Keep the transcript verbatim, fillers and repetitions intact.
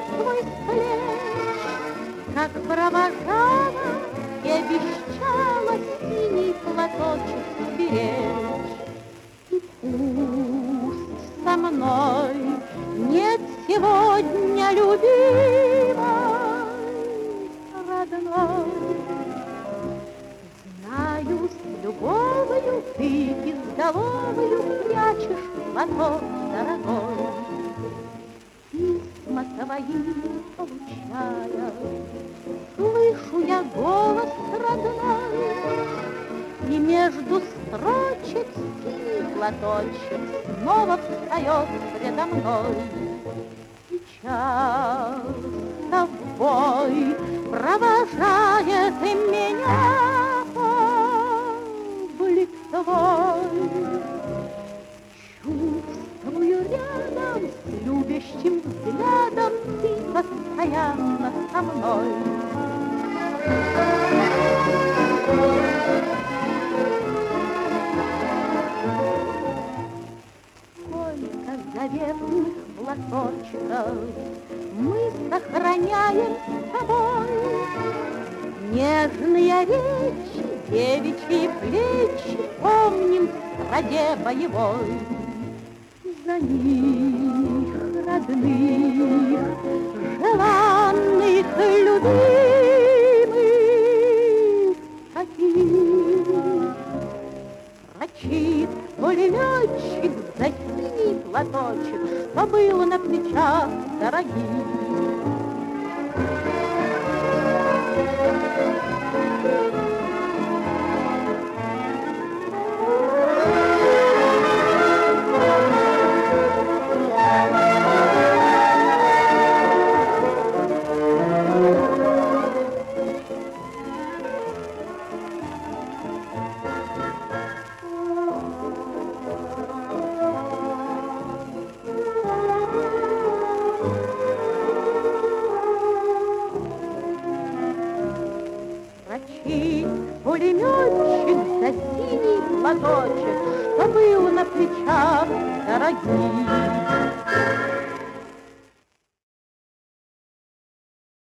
свой след, как провожала и обещала синий платочек беречь. И пусть со мной нет сегодня любимой, родной, знаю, с любовью ты безголовою прячешь платок дорогой. Письма твои получая, слышу я голос родной, и между строчек синий платочек снова встает предо мной. Сейчас с тобой провожает и меня облик твой. Чувствую рядом с любящим взглядом ты постоянно со мной. Сколько заветных платочков мы сохраняем с тобой, нежные речи, девичьи плечи помним в страде боевой. За них, родных, желанных, любимых, таких врачит пулеметчик за синий платочек, что было на плечах дорогих. Врачи, пулеметчик за синий платочек, что был на плечах дорогих.